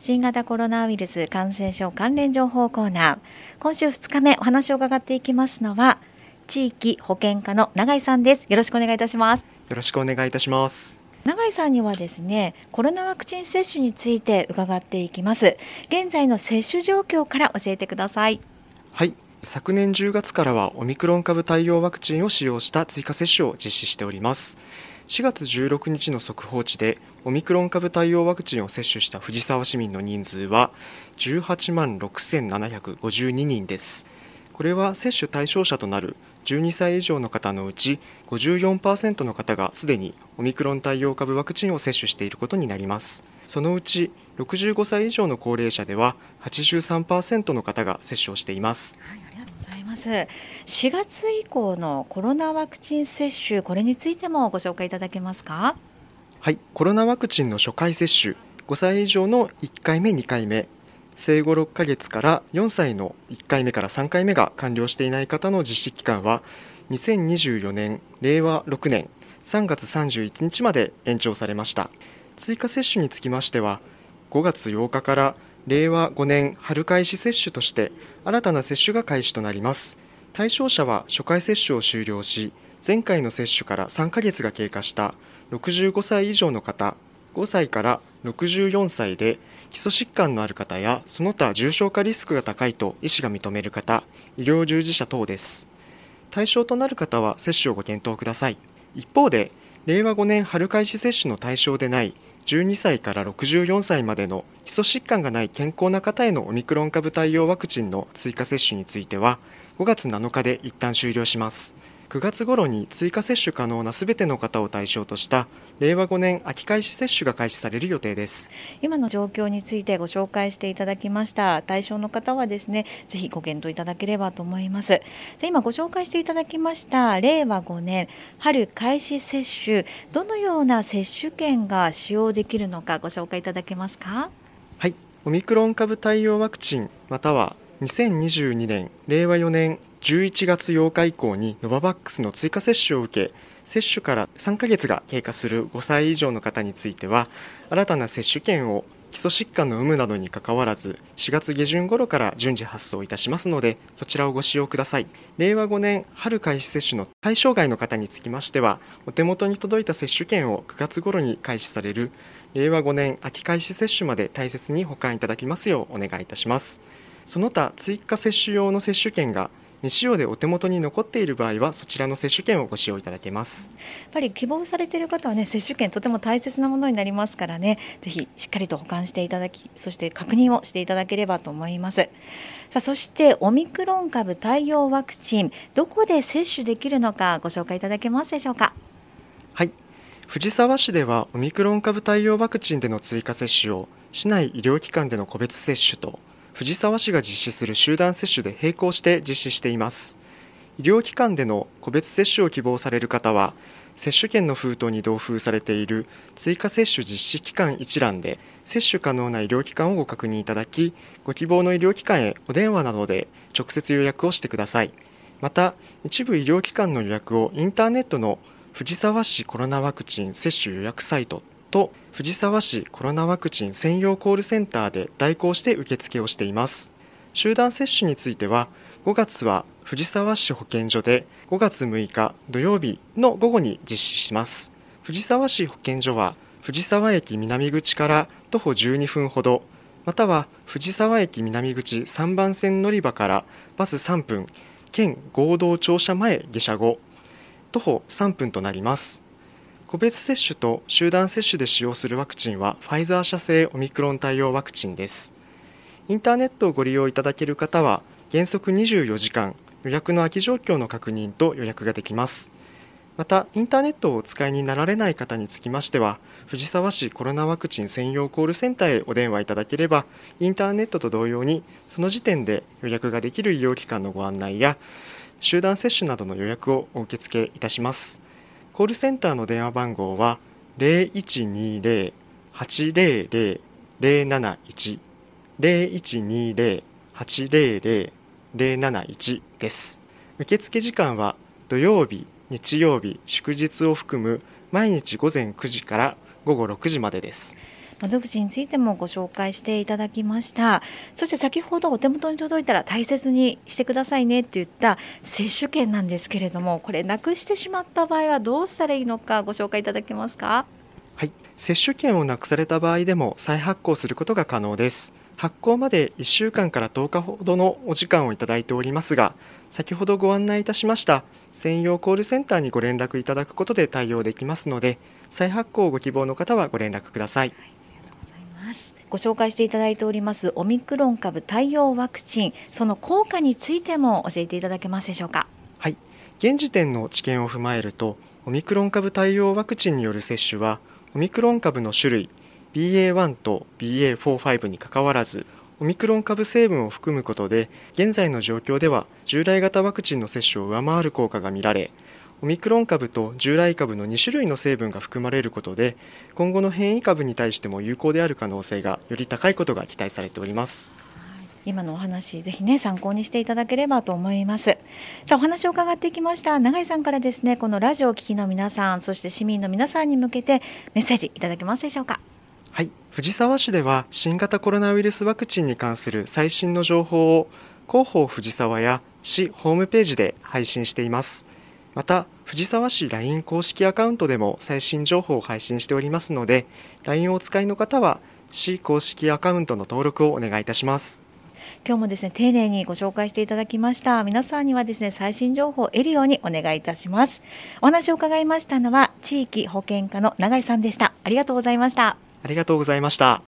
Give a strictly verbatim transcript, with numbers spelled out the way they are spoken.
新型コロナウイルス感染症関連情報コーナー。今週ふつかめお話を伺っていきますのは地域保健課の永井さんです。よろしくお願いいたします。 よろしくお願いいたします。 永井さんにはですね、コロナワクチン接種について伺っていきます。現在の接種状況から教えてください。 はい、昨年じゅうがつからはオミクロン株対応ワクチンを使用した追加接種を実施しております。しがつじゅうろくにちの速報値でオミクロン株対応ワクチンを接種した藤沢市民の人数はじゅうはちまんろくせんななひゃくごじゅうににんです。これは接種対象者となるじゅうにさい以上の方のうち ごじゅうよんパーセント の方がすでにオミクロン対応株ワクチンを接種していることになります。そのうちろくじゅうごさい以上の高齢者では はちじゅうさんパーセント の方が接種をしています。 はい、ありがとうございます。しがつ以降のコロナワクチン接種、これについてもご紹介いただけますか？ はい、コロナワクチンの初回接種、ごさい以上のいっかいめ、にかいめ、生後ろっかげつからよんさいのいっかいめからさんかいめが完了していない方の実施期間はにせんにじゅうよねんれいわろくねんさんがつさんじゅういちにちまで延長されました。追加接種につきましてはごがつようかかられいわごねん春開始接種として新たな接種が開始となります。対象者は初回接種を終了し、前回の接種からさんかげつが経過したろくじゅうごさい以上の方、ごさいからろくじゅうよんさいで基礎疾患のある方やその他重症化リスクが高いと医師が認める方、医療従事者等です。対象となる方は接種をご検討ください。一方でれいわごねん春開始接種の対象でないじゅうにさいからろくじゅうよんさいまでの基礎疾患がない健康な方へのオミクロン株対応ワクチンの追加接種についてはごがつなのかで一旦終了します。くがつ頃に追加接種可能なすべての方を対象としたれいわごねん秋開始接種が開始される予定です。 今の状況についてご紹介していただきました。対象の方はですね、ぜひご検討いただければと思います。で、今ご紹介していただきましたれいわごねん春開始接種、どのような接種券が使用できるのかご紹介いただけますか？ はい、オミクロン株対応ワクチンまたはにせんにじゅうにねんれいわよねんじゅういちがつようか以降にノババックスの追加接種を受け、接種からさんかげつが経過するごさい以上の方については新たな接種券を基礎疾患の有無などにかかわらずしがつげじゅん頃から順次発送いたしますので、そちらをご使用ください。れいわごねん春開始接種の対象外の方につきましてはお手元に届いた接種券をくがつ頃に開始されるれいわごねん秋開始接種まで大切に保管いただきますようお願いいたします。その他追加接種用の接種券が未使用でお手元に残っている場合はそちらの接種券をご使用いただけます。 やっぱり希望されている方はね、接種券とても大切なものになりますからね、ぜひしっかりと保管していただき、そして確認をしていただければと思います。さあ、そしてオミクロン株対応ワクチン、どこで接種できるのかご紹介いただけますでしょうか？ はい、藤沢市ではオミクロン株対応ワクチンでの追加接種を市内医療機関での個別接種と藤沢市が実施する集団接種で並行して実施しています。医療機関での個別接種を希望される方は接種券の封筒に同封されている追加接種実施期間一覧で接種可能な医療機関をご確認いただき、ご希望の医療機関へお電話などで直接予約をしてください。また一部医療機関の予約をインターネットの藤沢市コロナワクチン接種予約サイトと藤沢市コロナワクチン専用コールセンターで代行して受付をしています。集団接種についてはごがつは藤沢市保健所でごがつむいか土曜日の午後に実施します。藤沢市保健所は藤沢駅南口から徒歩じゅうにふんほど、または藤沢駅南口さんばん線乗り場からバスさんぷん、県合同庁舎前下車後徒歩さんぷんとなります。個別接種と集団接種で使用するワクチンはファイザー社製オミクロン対応ワクチンです。インターネットをご利用いただける方は原則にじゅうよじかん予約の空き状況の確認と予約ができます。またインターネットをお使いになられない方につきましては藤沢市コロナワクチン専用コールセンターへお電話いただければインターネットと同様にその時点で予約ができる医療機関のご案内や集団接種などの予約をお受け付けいたします。コールセンターの電話番号は ゼロいちにゼロ はちゼロゼロ ゼロなないち ゼロいちにゼロ はちゼロゼロ ゼロなないち です。受付時間は土曜日、日曜日、祝日を含む毎日ごぜんくじからごごろくじまでです。 窓口についてもご紹介していただきました。そして先ほどお手元に届いたら大切にしてくださいねって言った接種券なんですけれども、これなくしてしまった場合はどうしたらいいのかご紹介いただけますか？ はい、接種券をなくされた場合でも再発行することが可能です。発行までいっしゅうかんからとおかほどのお時間をいただいておりますが、先ほどご案内いたしました専用コールセンターにご連絡いただくことで対応できますので、再発行をご希望の方はご連絡ください。 ご紹介していただいておりますオミクロン株対応ワクチン、その効果についても教えていただけますでしょうか？ はい、現時点の知見を踏まえると、オミクロン株対応ワクチンによる接種はオミクロン株の種類 ビーエーワン と ビーエーフォー、ファイブ にかかわらず、オミクロン株成分を含むことで現在の状況では従来型ワクチンの接種を上回る効果が見られ、オミクロン株と従来株のに種類の成分が含まれることで、今後の変異株に対しても有効である可能性がより高いことが期待されております。 今のお話ぜひね参考にしていただければと思います。さあ、お話を伺ってきました永井さんからですね、このラジオを聴きの皆さん、そして市民の皆さんに向けてメッセージいただけますでしょうか？ はい、藤沢市では新型コロナウイルスワクチンに関する最新の情報を広報藤沢や市ホームページで配信しています。また藤沢市 ライン 公式アカウントでも最新情報を配信しておりますので、 ライン をお使いの方は市公式アカウントの登録をお願いいたします。 今日もですね丁寧にご紹介していただきました。皆さんにはですね最新情報を得るようにお願いいたします。お話を伺いましたのは地域保健課の永井さんでした。ありがとうございました。 ありがとうございました。